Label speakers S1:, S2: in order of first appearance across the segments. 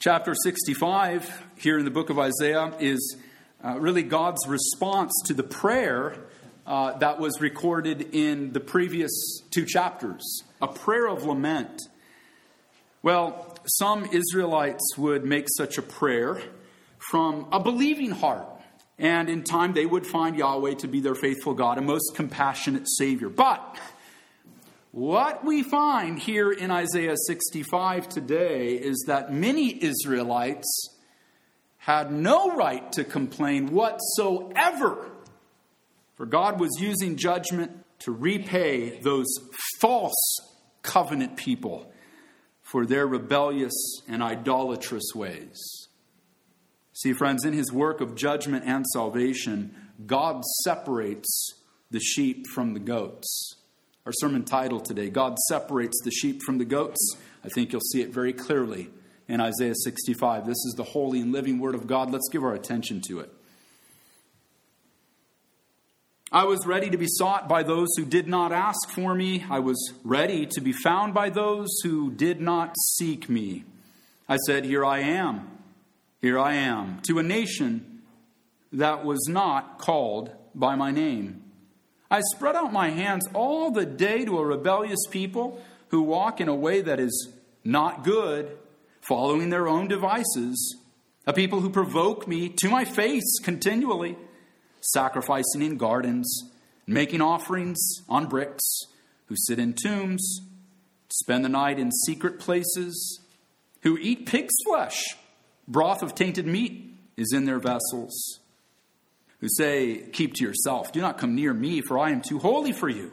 S1: Chapter 65 here in the book of Isaiah is really God's response to the prayer that was recorded in the previous two chapters, a prayer of lament. Well, some Israelites would make such a prayer from a believing heart, and in time they would find Yahweh to be their faithful God and most compassionate Savior. But what we find here in Isaiah 65 today is that many Israelites had no right to complain whatsoever, for God was using judgment to repay those false covenant people for their rebellious and idolatrous ways. See, friends, in his work of judgment and salvation, God separates the sheep from the goats. Our sermon title today, God separates the sheep from the goats. I think you'll see it very clearly in Isaiah 65. This is the holy and living word of God. Let's give our attention to it. I was ready to be sought by those who did not ask for me. I was ready to be found by those who did not seek me. I said, here I am, to a nation that was not called by my name. I spread out my hands all the day to a rebellious people who walk in a way that is not good, following their own devices, a people who provoke me to my face continually, sacrificing in gardens, making offerings on bricks, who sit in tombs, spend the night in secret places, who eat pig's flesh, broth of tainted meat is in their vessels, who say, keep to yourself, do not come near me, for I am too holy for you.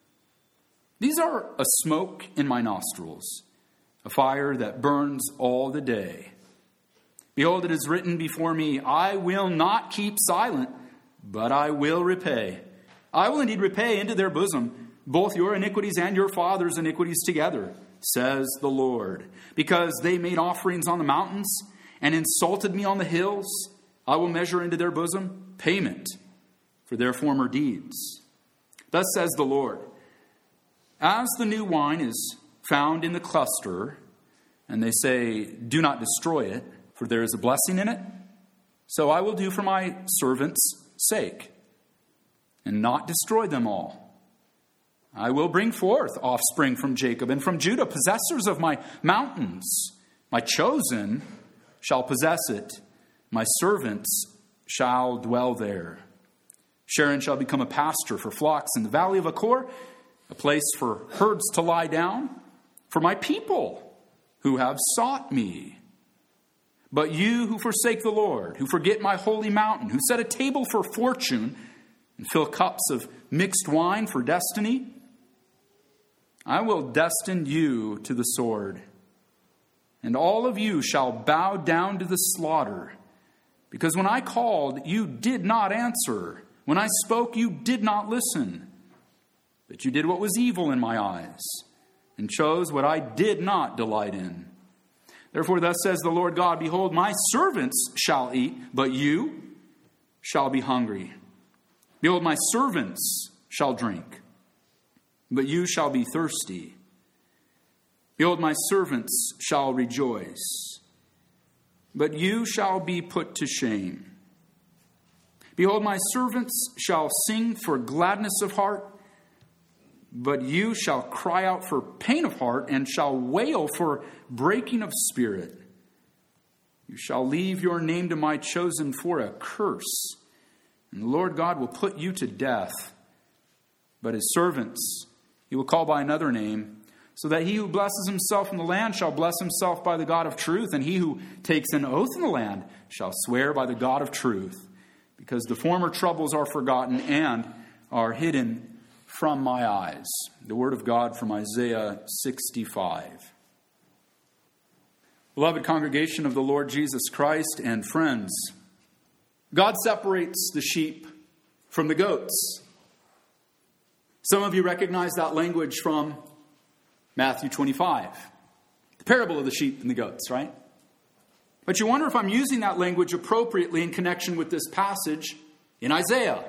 S1: These are a smoke in my nostrils, a fire that burns all the day. Behold, it is written before me, I will not keep silent, but I will repay. I will indeed repay into their bosom both your iniquities and your father's iniquities together, says the Lord. Because they made offerings on the mountains and insulted me on the hills, I will measure into their bosom payment for their former deeds. Thus says the Lord, as the new wine is found in the cluster, and they say, do not destroy it, for there is a blessing in it, so I will do for my servants' sake, and not destroy them all. I will bring forth offspring from Jacob and from Judah, possessors of my mountains. My chosen shall possess it. My servants shall dwell there. Sharon shall become a pasture for flocks in the valley of Achor, a place for herds to lie down, for my people who have sought me. But you who forsake the Lord, who forget my holy mountain, who set a table for fortune and fill cups of mixed wine for destiny, I will destine you to the sword, and all of you shall bow down to the slaughter. Because when I called, you did not answer. When I spoke, you did not listen. But you did what was evil in my eyes, and chose what I did not delight in. Therefore, thus says the Lord God, behold, my servants shall eat, but you shall be hungry. Behold, my servants shall drink, but you shall be thirsty. Behold, my servants shall rejoice, but you shall be put to shame. Behold, my servants shall sing for gladness of heart, but you shall cry out for pain of heart and shall wail for breaking of spirit. You shall leave your name to my chosen for a curse, and the Lord God will put you to death. But his servants he will call by another name, so that he who blesses himself in the land shall bless himself by the God of truth, and he who takes an oath in the land shall swear by the God of truth, because the former troubles are forgotten and are hidden from my eyes. The word of God from Isaiah 65. Beloved congregation of the Lord Jesus Christ and friends, God separates the sheep from the goats. Some of you recognize that language from Matthew 25, the parable of the sheep and the goats, right? But you wonder if I'm using that language appropriately in connection with this passage in Isaiah.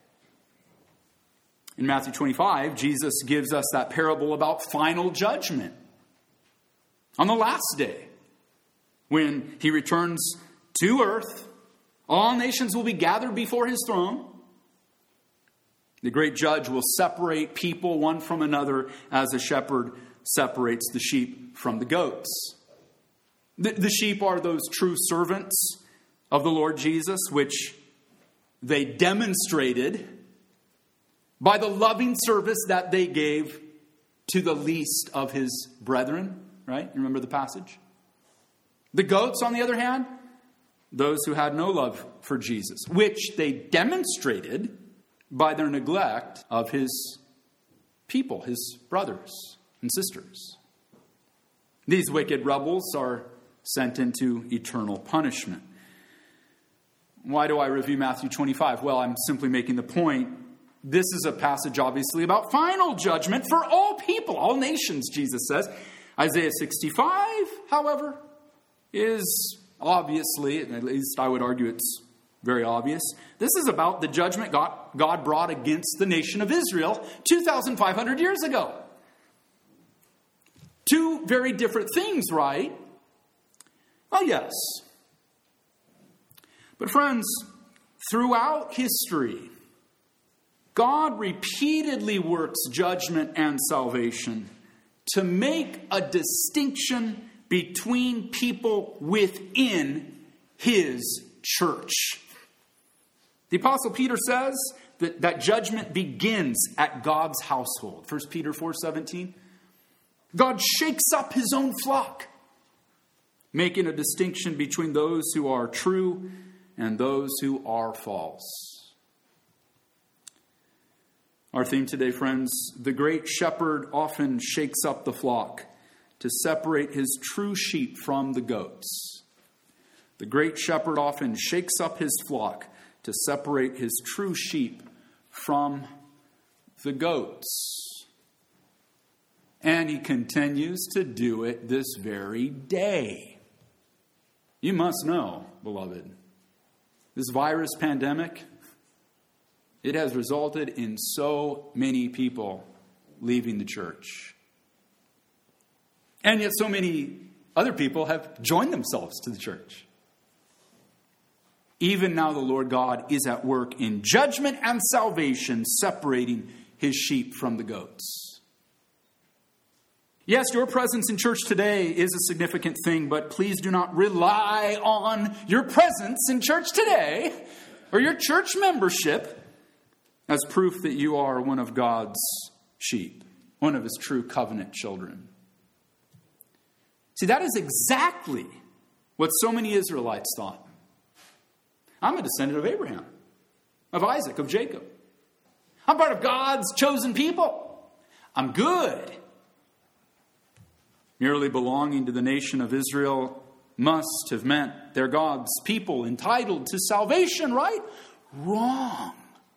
S1: In Matthew 25, Jesus gives us that parable about final judgment on the last day. When he returns to earth, all nations will be gathered before his throne. The great judge will separate people one from another as a shepherd separates the sheep from the goats. The sheep are those true servants of the Lord Jesus, which they demonstrated by the loving service that they gave to the least of his brethren. Right? You remember the passage? The goats, on the other hand, those who had no love for Jesus, which they demonstrated by their neglect of his people, his brothers and sisters. These wicked rebels are sent into eternal punishment. Why do I review Matthew 25? Well, I'm simply making the point. This is a passage, obviously, about final judgment for all people, all nations, Jesus says. Isaiah 65, however, is obviously, at least I would argue it's very obvious. This is about the judgment God brought against the nation of Israel 2,500 years ago. Two very different things, right? Well, yes. But friends, throughout history, God repeatedly works judgment and salvation to make a distinction between people within his church. The Apostle Peter says that judgment begins at God's household. 1 Peter 4:17. God shakes up his own flock, making a distinction between those who are true and those who are false. Our theme today, friends, the great shepherd often shakes up the flock to separate his true sheep from the goats. The great shepherd often shakes up his flock to separate his true sheep from the goats. And he continues to do it this very day. You must know, beloved, this virus pandemic, it has resulted in so many people leaving the church. And yet so many other people have joined themselves to the church. Even now the Lord God is at work in judgment and salvation, separating his sheep from the goats. Yes, your presence in church today is a significant thing, but please do not rely on your presence in church today or your church membership as proof that you are one of God's sheep, one of his true covenant children. See, that is exactly what so many Israelites thought. I'm a descendant of Abraham, of Isaac, of Jacob. I'm part of God's chosen people. I'm good. Merely belonging to the nation of Israel must have meant they're God's people entitled to salvation, right? Wrong.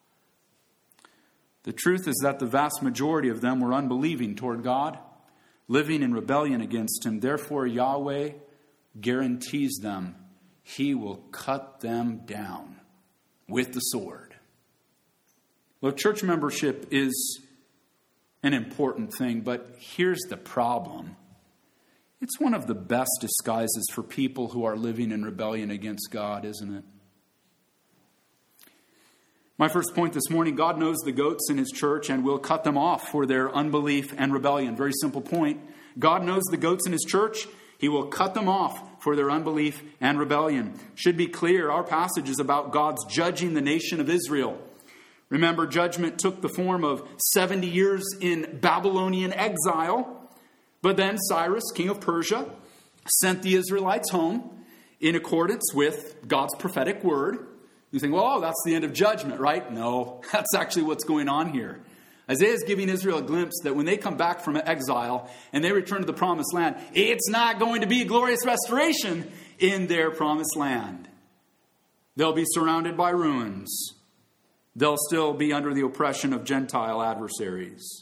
S1: The truth is that the vast majority of them were unbelieving toward God, living in rebellion against him. Therefore, Yahweh guarantees them he will cut them down with the sword. Well, church membership is an important thing, but here's the problem. It's one of the best disguises for people who are living in rebellion against God, isn't it? My first point this morning, God knows the goats in his church and will cut them off for their unbelief and rebellion. Very simple point. God knows the goats in his church. He will cut them off for their unbelief and rebellion. Should be clear, our passage is about God's judging the nation of Israel. Remember, judgment took the form of 70 years in Babylonian exile. But then Cyrus, king of Persia, sent the Israelites home in accordance with God's prophetic word. You think, well, that's the end of judgment, right? No, that's actually what's going on here. Isaiah is giving Israel a glimpse that when they come back from exile and they return to the promised land, it's not going to be a glorious restoration in their promised land. They'll be surrounded by ruins. They'll still be under the oppression of Gentile adversaries.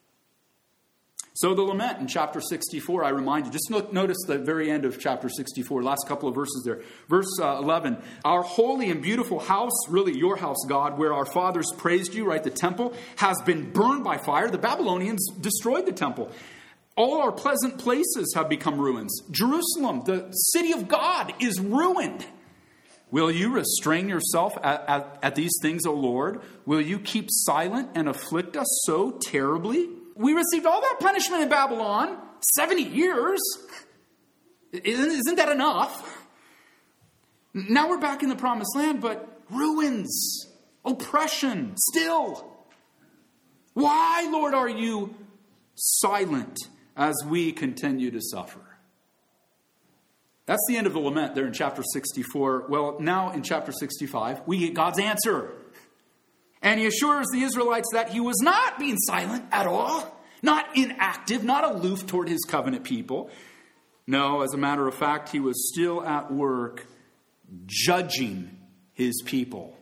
S1: So the lament in chapter 64, I remind you, just notice the very end of chapter 64, last couple of verses there. Verse 11, our holy and beautiful house, really your house, God, where our fathers praised you, right? The temple has been burned by fire. The Babylonians destroyed the temple. All our pleasant places have become ruins. Jerusalem, the city of God, is ruined. Will you restrain yourself at these things, O Lord? Will you keep silent and afflict us so terribly? We received all that punishment in Babylon, 70 years. Isn't that enough? Now we're back in the promised land, but ruins, oppression, still. Why, Lord, are you silent as we continue to suffer? That's the end of the lament there in chapter 64. Well, now in chapter 65, we get God's answer. And he assures the Israelites that he was not being silent at all, not inactive, not aloof toward his covenant people. No, as a matter of fact, he was still at work judging his people,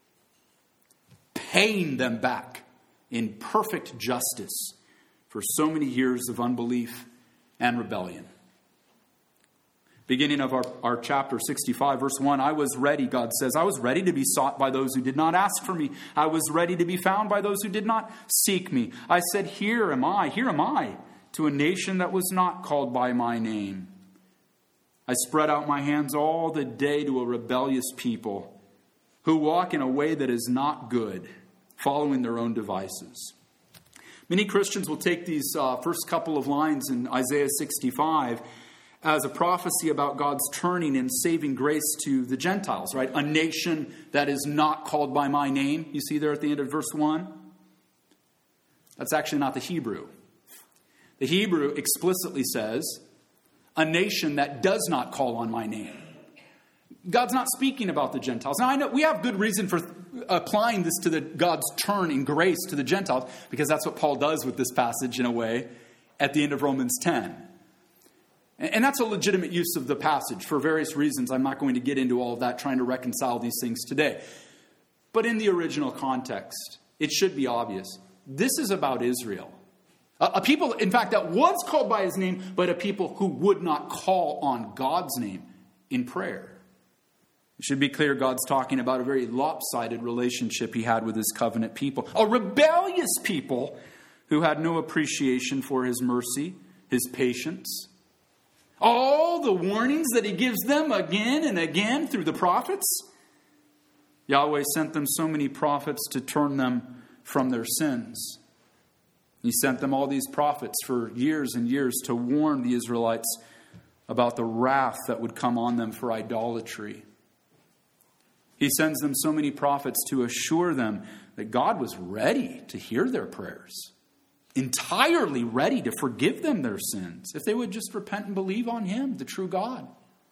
S1: paying them back in perfect justice for so many years of unbelief and rebellion. Beginning of our chapter 65, verse 1, I was ready, God says. I was ready to be sought by those who did not ask for me. I was ready to be found by those who did not seek me. I said, here am I, to a nation that was not called by my name. I spread out my hands all the day to a rebellious people who walk in a way that is not good, following their own devices. Many Christians will take these first couple of lines in Isaiah 65 as a prophecy about God's turning and saving grace to the Gentiles, right? A nation that is not called by my name. You see there at the end of verse 1? That's actually not the Hebrew. The Hebrew explicitly says, a nation that does not call on my name. God's not speaking about the Gentiles. Now, I know we have good reason for applying this to God's turn in grace to the Gentiles, because that's what Paul does with this passage in a way at the end of Romans 10. And that's a legitimate use of the passage for various reasons. I'm not going to get into all of that, trying to reconcile these things today. But in the original context, it should be obvious. This is about Israel. A people, in fact, that was called by his name, but a people who would not call on God's name in prayer. It should be clear God's talking about a very lopsided relationship he had with his covenant people. A rebellious people who had no appreciation for his mercy, his patience. All the warnings that he gives them again and again through the prophets. Yahweh sent them so many prophets to turn them from their sins. He sent them all these prophets for years and years to warn the Israelites about the wrath that would come on them for idolatry. He sends them so many prophets to assure them that God was ready to hear their prayers, entirely ready to forgive them their sins, if they would just repent and believe on him, the true God.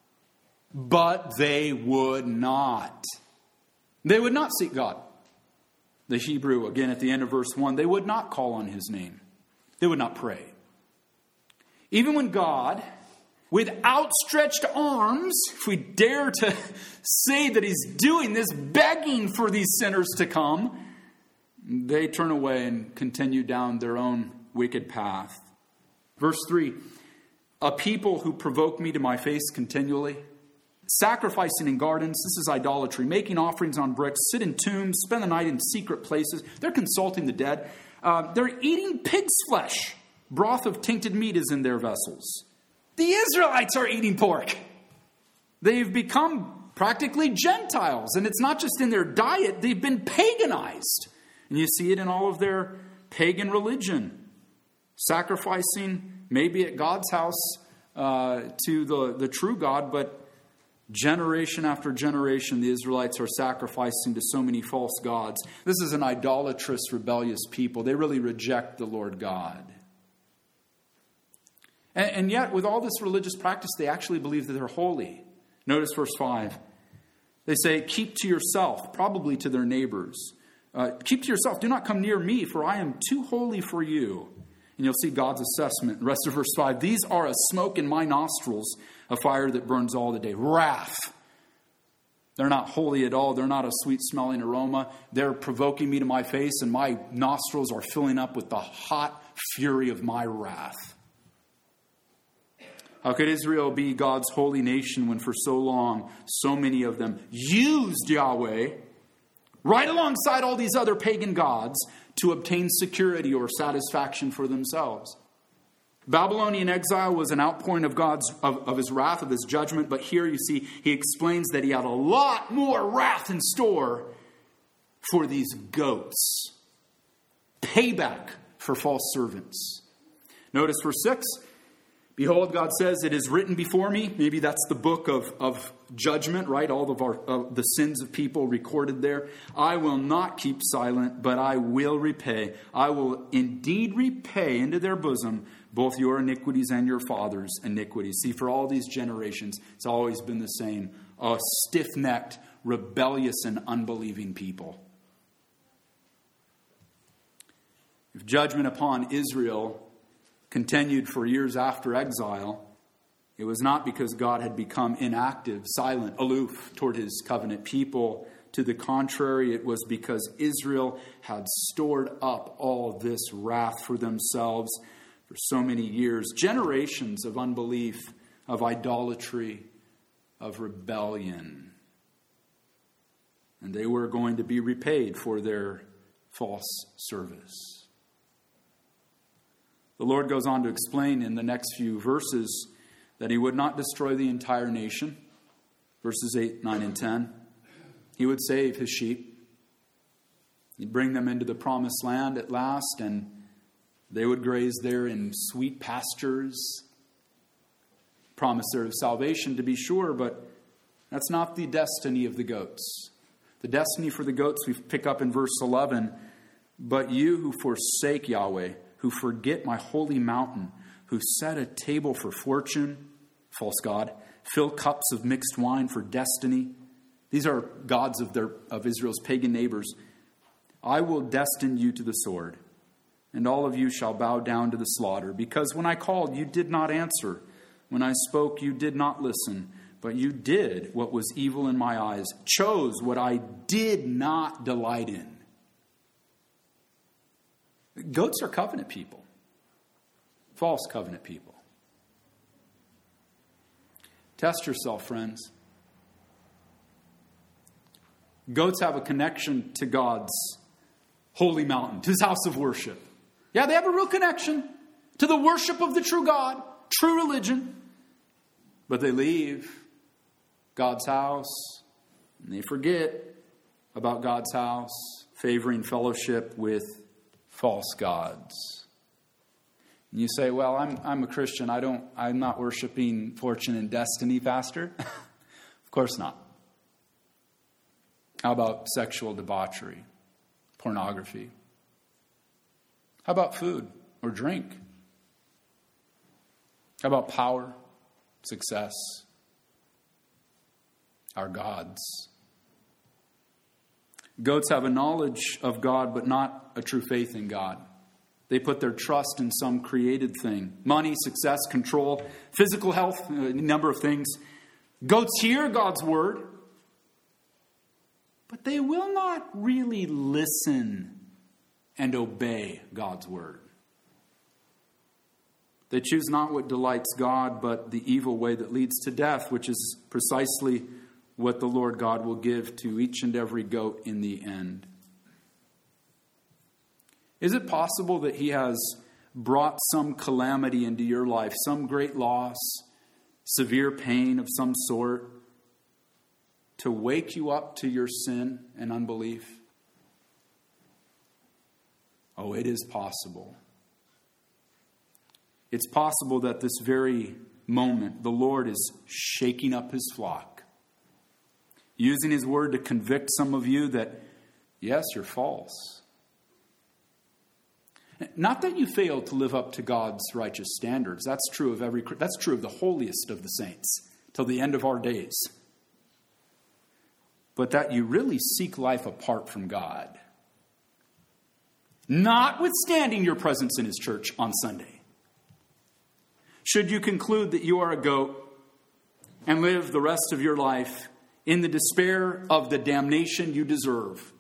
S1: But they would not. They would not seek God. The Hebrew, again, at the end of verse 1, they would not call on his name. They would not pray. Even when God, with outstretched arms, if we dare to say that he's doing this, begging for these sinners to come, they turn away and continue down their own wicked path. Verse 3, a people who provoke me to my face continually, sacrificing in gardens, this is idolatry, making offerings on bricks, sit in tombs, spend the night in secret places. They're consulting the dead. They're eating pig's flesh. Broth of tainted meat is in their vessels. The Israelites are eating pork. They've become practically Gentiles. And it's not just in their diet, they've been paganized. And you see it in all of their pagan religion. Sacrificing maybe at God's house to the true God, but generation after generation, the Israelites are sacrificing to so many false gods. This is an idolatrous, rebellious people. They really reject the Lord God. And yet, with all this religious practice, they actually believe that they're holy. Notice verse 5. They say, keep to yourself, probably to their neighbors. Keep to yourself. Do not come near me, for I am too holy for you. And you'll see God's assessment. The rest of verse 5. These are a smoke in my nostrils, a fire that burns all the day. Wrath. They're not holy at all. They're not a sweet-smelling aroma. They're provoking me to my face, and my nostrils are filling up with the hot fury of my wrath. How could Israel be God's holy nation when for so long so many of them used Yahweh right alongside all these other pagan gods to obtain security or satisfaction for themselves? Babylonian exile was an outpouring of his wrath, of his judgment. But here you see, he explains that he had a lot more wrath in store for these goats. Payback for false servants. Notice verse 6. Behold, God says, it is written before me. Maybe that's the book of judgment, right? All of the sins of people recorded there. I will not keep silent, but I will repay. I will indeed repay into their bosom both your iniquities and your father's iniquities. See, for all these generations, it's always been the same. A stiff-necked, rebellious, and unbelieving people. If judgment upon Israel continued for years after exile, it was not because God had become inactive, silent, aloof toward his covenant people. To the contrary, it was because Israel had stored up all this wrath for themselves for so many years. Generations of unbelief, of idolatry, of rebellion. And they were going to be repaid for their false service. The Lord goes on to explain in the next few verses that he would not destroy the entire nation. Verses 8, 9, and 10. He would save his sheep. He'd bring them into the promised land at last, and they would graze there in sweet pastures. Promise there of salvation, to be sure, but that's not the destiny of the goats. The destiny for the goats we pick up in verse 11. But you who forsake Yahweh, who forget my holy mountain, who set a table for fortune, false god, fill cups of mixed wine for destiny. These are gods of Israel's pagan neighbors. I will destine you to the sword, and all of you shall bow down to the slaughter. Because when I called, you did not answer. When I spoke, you did not listen. But you did what was evil in my eyes, chose what I did not delight in. Goats are covenant people. False covenant people. Test yourself, friends. Goats have a connection to God's holy mountain, to his house of worship. Yeah, they have a real connection to the worship of the true God, true religion. But they leave God's house, and they forget about God's house, favoring fellowship with false gods. And you say, well, I'm a Christian. I'm not worshiping fortune and destiny, Pastor. Of course not. How about sexual debauchery, pornography? How about food or drink? How about power, success, our gods? Goats have a knowledge of God, but not a true faith in God. They put their trust in some created thing. Money, success, control, physical health, a number of things. Goats hear God's word, but they will not really listen and obey God's word. They choose not what delights God, but the evil way that leads to death, which is precisely what the Lord God will give to each and every goat in the end. Is it possible that he has brought some calamity into your life, some great loss, severe pain of some sort, to wake you up to your sin and unbelief? Oh, it is possible. It's possible that this very moment the Lord is shaking up his flock, using his word to convict some of you that, yes, you're false. Not that you fail to live up to God's righteous standards. That's true of the holiest of the saints till the end of our days. But that you really seek life apart from God, notwithstanding your presence in his church on Sunday. Should you conclude that you are a goat and live the rest of your life in the despair of the damnation you deserve?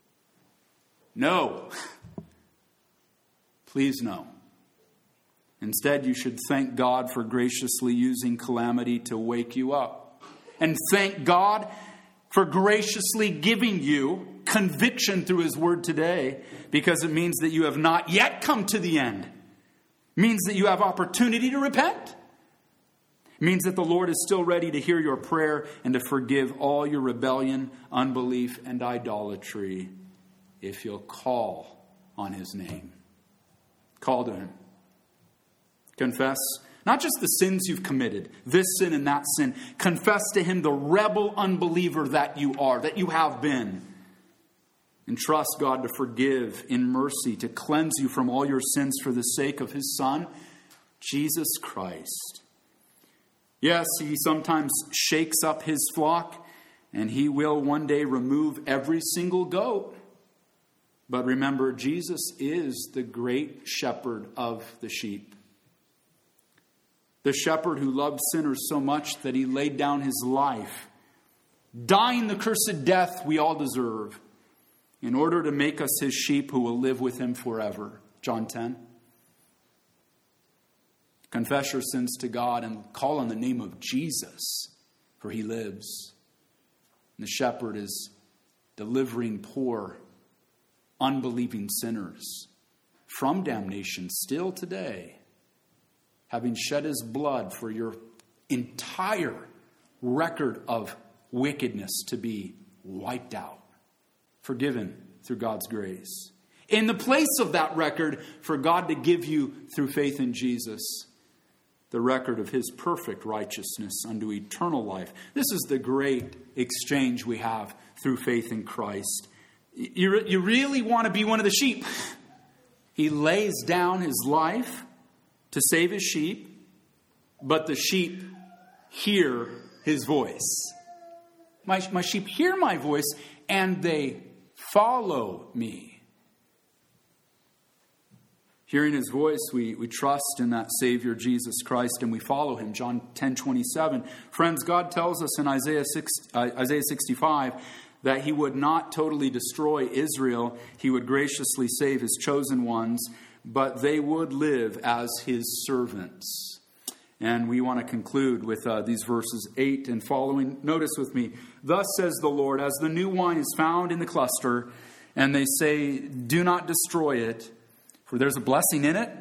S1: No. Please no. Instead, you should thank God for graciously using calamity to wake you up. And thank God for graciously giving you conviction through his word today, because it means that you have not yet come to the end. It means that you have opportunity to repent. It means that the Lord is still ready to hear your prayer and to forgive all your rebellion, unbelief, and idolatry if you'll call on His name. Call to Him. Confess not just the sins you've committed, this sin and that sin. Confess to Him the rebel unbeliever that you are, that you have been. And trust God to forgive in mercy, to cleanse you from all your sins for the sake of His Son, Jesus Christ. Yes, He sometimes shakes up His flock, and He will one day remove every single goat. But remember, Jesus is the great shepherd of the sheep. The shepherd who loved sinners so much that He laid down His life, dying the cursed death we all deserve, in order to make us His sheep who will live with Him forever. John 10. Confess your sins to God and call on the name of Jesus, for He lives. And the shepherd is delivering poor, unbelieving sinners from damnation still today, having shed His blood for your entire record of wickedness to be wiped out, forgiven through God's grace. In the place of that record, for God to give you, through faith in Jesus, the record of His perfect righteousness unto eternal life. This is the great exchange we have through faith in Christ. You really want to be one of the sheep. He lays down His life to save His sheep, but the sheep hear His voice. My sheep hear my voice, and they follow me. Hearing His voice, we trust in that Savior, Jesus Christ, and we follow Him. John 10:27. Friends, God tells us in Isaiah 65 that He would not totally destroy Israel. He would graciously save His chosen ones, but they would live as His servants. And we want to conclude with these verses 8 and following. Notice with me. Thus says the Lord, as the new wine is found in the cluster, and they say, do not destroy it, for there's a blessing in it.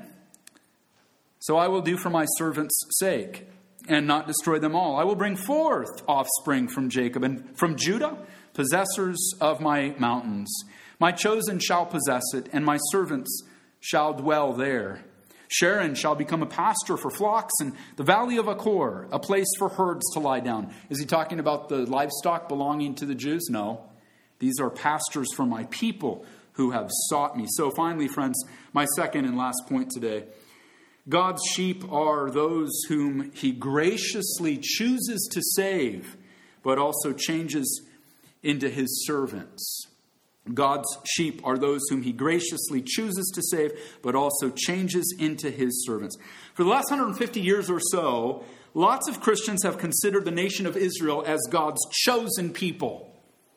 S1: So I will do for my servants' sake, and not destroy them all. I will bring forth offspring from Jacob, and from Judah, possessors of my mountains. My chosen shall possess it, and my servants shall dwell there. Sharon shall become a pasture for flocks, and the valley of Achor, a place for herds to lie down. Is he talking about the livestock belonging to the Jews? No. These are pastures for my people who have sought me. So finally, friends, my second and last point today. God's sheep are those whom He graciously chooses to save, but also changes into His servants. God's sheep are those whom He graciously chooses to save, but also changes into His servants. For the last 150 years or so, lots of Christians have considered the nation of Israel as God's chosen people.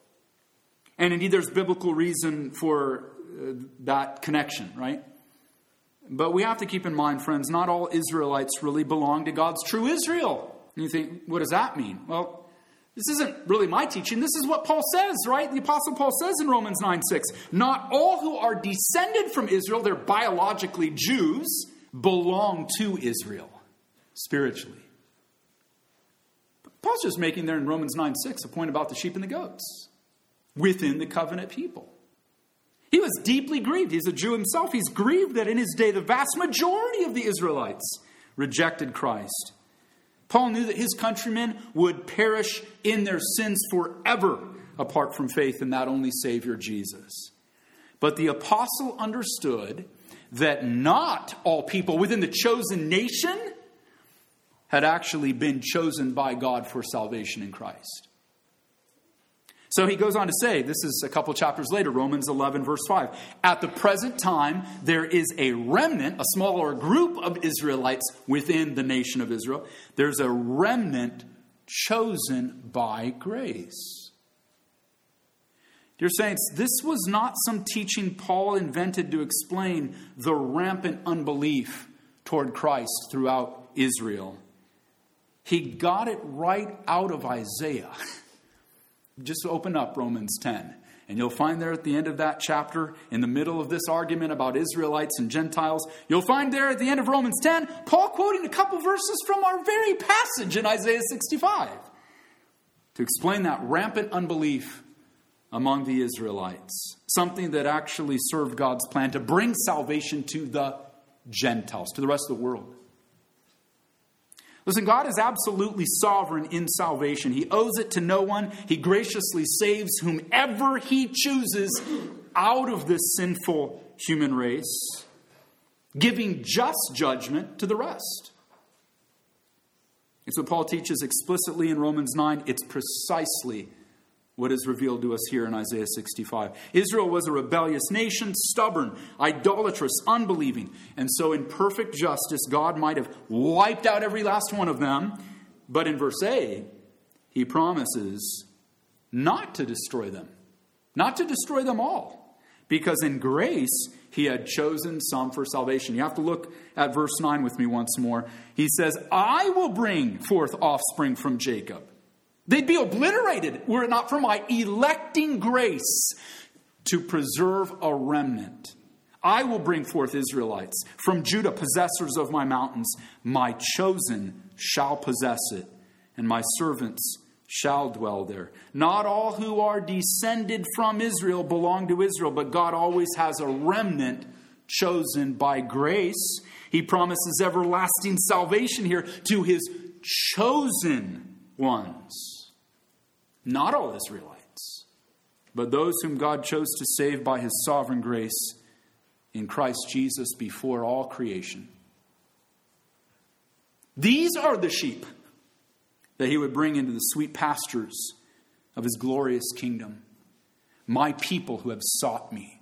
S1: And indeed, there's biblical reason for that connection, right? But we have to keep in mind, friends, not all Israelites really belong to God's true Israel. And you think, what does that mean? Well, this isn't really my teaching. This is what Paul says, right? The Apostle Paul says in Romans 9:6, not all who are descended from Israel, they're biologically Jews, belong to Israel spiritually. But Paul's just making there in Romans 9:6 a point about the sheep and the goats within the covenant people. He was deeply grieved. He's a Jew himself. He's grieved that in his day the vast majority of the Israelites rejected Christ. Paul knew that his countrymen would perish in their sins forever apart from faith in that only Savior, Jesus. But the apostle understood that not all people within the chosen nation had actually been chosen by God for salvation in Christ. So he goes on to say, this is a couple chapters later, Romans 11, verse 5. At the present time, there is a remnant, a smaller group of Israelites within the nation of Israel. There's a remnant chosen by grace. Dear saints, this was not some teaching Paul invented to explain the rampant unbelief toward Christ throughout Israel. He got it right out of Isaiah. Just open up Romans 10 And you'll find there at the end of that chapter, in the middle of this argument about Israelites and Gentiles, you'll find there at the end of Romans 10, Paul quoting a couple verses from our very passage in Isaiah 65 to explain that rampant unbelief among the Israelites. Something that actually served God's plan to bring salvation to the Gentiles, to the rest of the world. Listen, God is absolutely sovereign in salvation. He owes it to no one. He graciously saves whomever He chooses out of this sinful human race, giving just judgment to the rest. It's what Paul teaches explicitly in Romans 9. It's precisely what is revealed to us here in Isaiah 65. Israel was a rebellious nation, stubborn, idolatrous, unbelieving. And so in perfect justice, God might have wiped out every last one of them. But in verse 8, He promises not to destroy them. Not to destroy them all. Because in grace, He had chosen some for salvation. You have to look at verse 9 with me once more. He says, I will bring forth offspring from Jacob. They'd be obliterated were it not for my electing grace to preserve a remnant. I will bring forth Israelites from Judah, possessors of my mountains. My chosen shall possess it, and my servants shall dwell there. Not all who are descended from Israel belong to Israel, but God always has a remnant chosen by grace. He promises everlasting salvation here to His chosen ones. Not all Israelites, but those whom God chose to save by His sovereign grace in Christ Jesus before all creation. These are the sheep that He would bring into the sweet pastures of His glorious kingdom. My people who have sought me.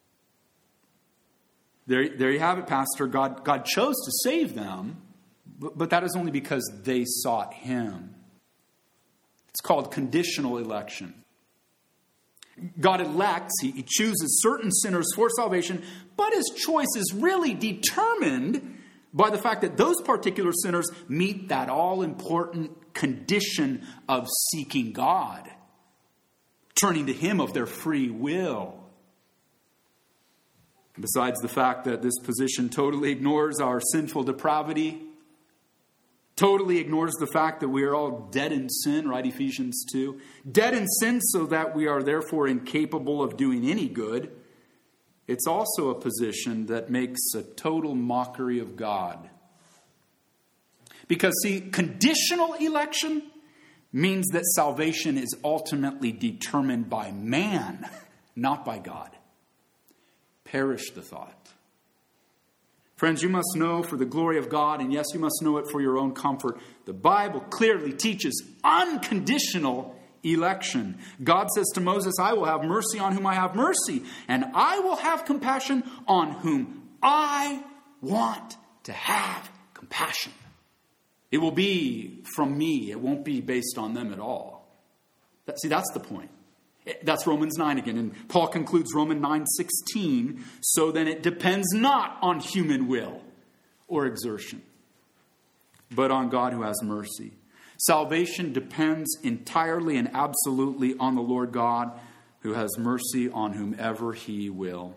S1: There you have it, Pastor. God chose to save them, but that is only because they sought Him. It's called conditional election. God elects, He chooses certain sinners for salvation, but His choice is really determined by the fact that those particular sinners meet that all-important condition of seeking God, turning to Him of their free will. Besides the fact that this position totally ignores our sinful depravity, totally ignores the fact that we are all dead in sin, right? Ephesians 2. Dead in sin so that we are therefore incapable of doing any good. It's also a position that makes a total mockery of God. Because, see, conditional election means that salvation is ultimately determined by man, not by God. Perish the thought. Friends, you must know for the glory of God, and yes, you must know it for your own comfort. The Bible clearly teaches unconditional election. God says to Moses, I will have mercy on whom I have mercy, and I will have compassion on whom I want to have compassion. It will be from me. It won't be based on them at all. See, that's the point. That's Romans 9 again. And Paul concludes Romans 9:16. So then it depends not on human will or exertion, but on God who has mercy. Salvation depends entirely and absolutely on the Lord God who has mercy on whomever He will.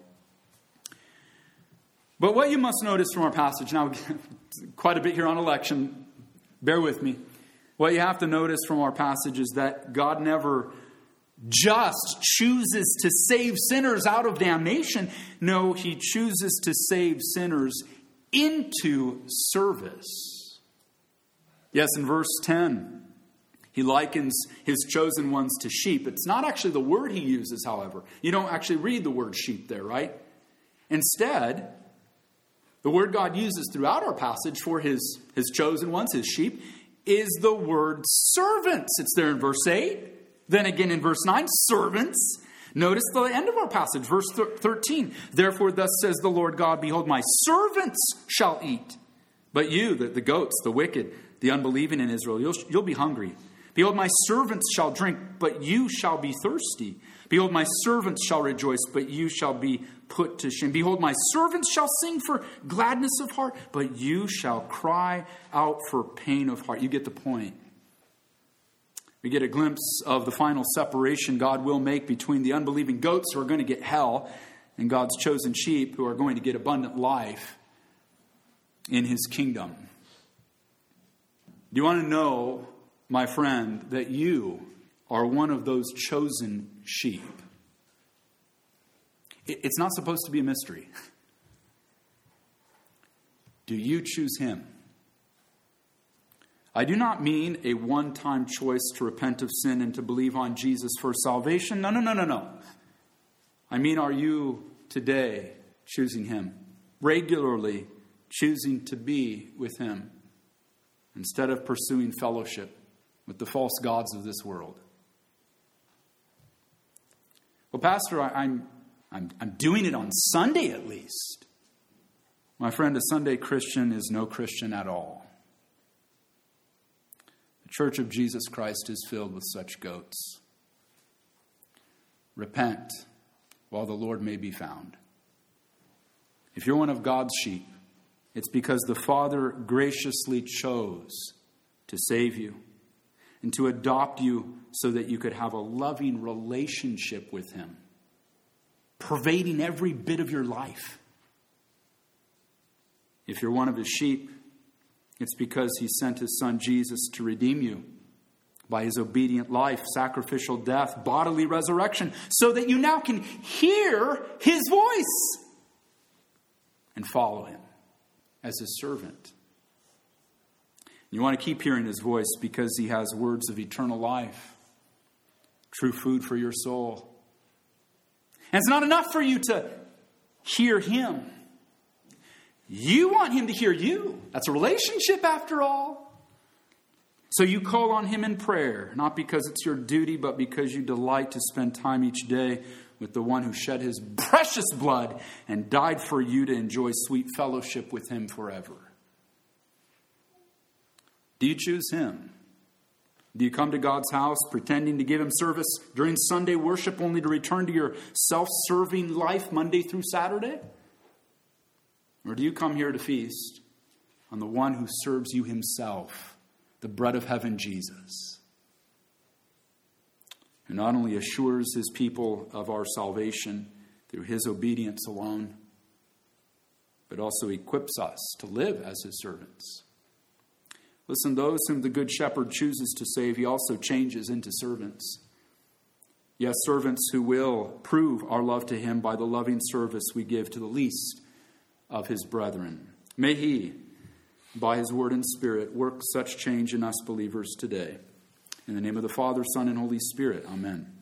S1: But what you must notice from our passage, now quite a bit here on election, bear with me. What you have to notice from our passage is that God never just chooses to save sinners out of damnation. No, He chooses to save sinners into service. Yes, in verse 10, He likens His chosen ones to sheep. It's not actually the word He uses, however. You don't actually read the word sheep there, right? Instead, the word God uses throughout our passage for His chosen ones, His sheep, is the word servants. It's there in verse 8. Then again in verse 9, servants. Notice the end of our passage, verse 13. Therefore, thus says the Lord God, behold, my servants shall eat. But you, the goats, the wicked, the unbelieving in Israel, you'll be hungry. Behold, my servants shall drink, but you shall be thirsty. Behold, my servants shall rejoice, but you shall be put to shame. Behold, my servants shall sing for gladness of heart, but you shall cry out for pain of heart. You get the point. We get a glimpse of the final separation God will make between the unbelieving goats who are going to get hell and God's chosen sheep who are going to get abundant life in his kingdom. Do you want to know, my friend, that you are one of those chosen sheep? It's not supposed to be a mystery. Do you choose him? I do not mean a one-time choice to repent of sin and to believe on Jesus for salvation. No. I mean, are you today choosing him? Regularly choosing to be with him instead of pursuing fellowship with the false gods of this world? Well, Pastor, I'm doing it on Sunday at least. My friend, a Sunday Christian is no Christian at all. The Church of Jesus Christ is filled with such goats. Repent while the Lord may be found. If you're one of God's sheep, it's because the Father graciously chose to save you and to adopt you so that you could have a loving relationship with him, pervading every bit of your life. If you're one of his sheep, it's because he sent his son Jesus to redeem you by his obedient life, sacrificial death, bodily resurrection, so that you now can hear his voice and follow him as his servant. You want to keep hearing his voice because he has words of eternal life, true food for your soul. And it's not enough for you to hear him. You want him to hear you. That's a relationship after all. So you call on him in prayer, not because it's your duty, but because you delight to spend time each day with the one who shed his precious blood and died for you to enjoy sweet fellowship with him forever. Do you choose him? Do you come to God's house pretending to give him service during Sunday worship only to return to your self-serving life Monday through Saturday? Or do you come here to feast on the one who serves you himself, the bread of heaven, Jesus, who not only assures his people of our salvation through his obedience alone, but also equips us to live as his servants? Listen, those whom the Good Shepherd chooses to save, he also changes into servants. Yes, servants who will prove our love to him by the loving service we give to the least of his brethren. May he, by his word and spirit, work such change in us believers today. In the name of the Father, Son, and Holy Spirit, amen.